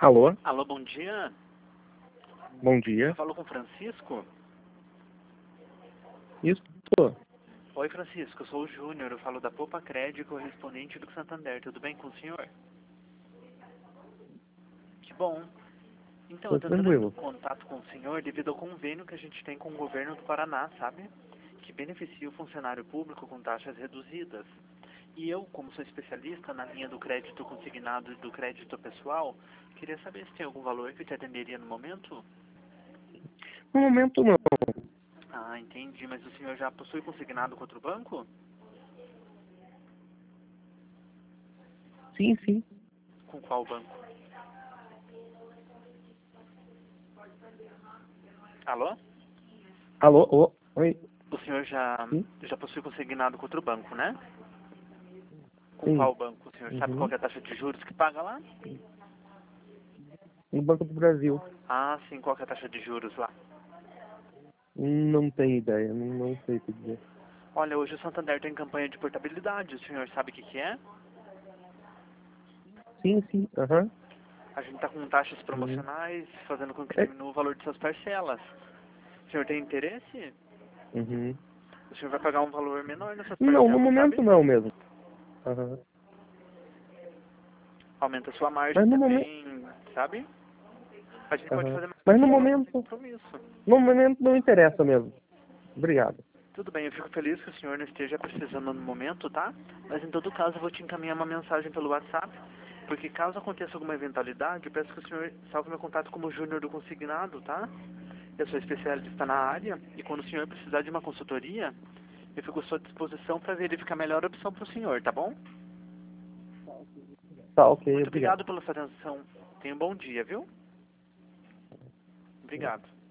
Alô? Alô, bom dia. Bom Eu dia. falo com o Francisco. Isso. Oi, Francisco, eu sou o Júnior, eu falo da Poupa Crédito, correspondente do Santander. Tudo bem com o senhor? Que bom. Então, eu Tô estou entrando em tranquilo. contato com o senhor devido ao convênio que a gente tem com o governo do Paraná, sabe? Que beneficia o funcionário público com taxas reduzidas. E eu, como sou especialista na linha do crédito consignado e do crédito pessoal, queria saber se tem algum valor que te atenderia no momento? No momento não. Ah, entendi. Mas o senhor já possui consignado com outro banco? Sim, sim. Com qual banco? Alô? Alô? Oi? O senhor já Sim? possui consignado com outro banco, né? Com Sim. qual banco? O senhor sabe qual Uhum. que é a taxa de juros que paga lá? No Banco do Brasil. Ah, sim, qual que é a taxa de juros lá? Não tenho ideia. Não sei o que dizer. Olha, hoje o Santander tem campanha de portabilidade, o senhor sabe o que que é? Sim, sim. Aham. A gente está com taxas Uhum. promocionais, fazendo com que É. diminua o valor de suas parcelas. O senhor tem interesse? Uhum. O senhor vai pagar um valor menor nessas Não, no parcelas, sabe? momento não mesmo. Aham. Aumenta a sua margem Mas no momento. também, sabe? A gente pode Aham. fazer mais Mas no parcelas sem momento. compromisso. No momento não interessa mesmo. Obrigado. Tudo bem, eu fico feliz que o senhor não esteja precisando no momento, tá? Mas em todo caso eu vou te encaminhar uma mensagem pelo WhatsApp, porque caso aconteça alguma eventualidade, eu peço que o senhor salve meu contato como Júnior do Consignado, tá? Eu sou especialista na área e quando o senhor precisar de uma consultoria, eu fico à sua disposição para verificar a melhor opção para o senhor, tá bom? Tá, ok. Muito Obrigado. obrigado pela sua atenção. Tenha um bom dia, viu? Obrigado.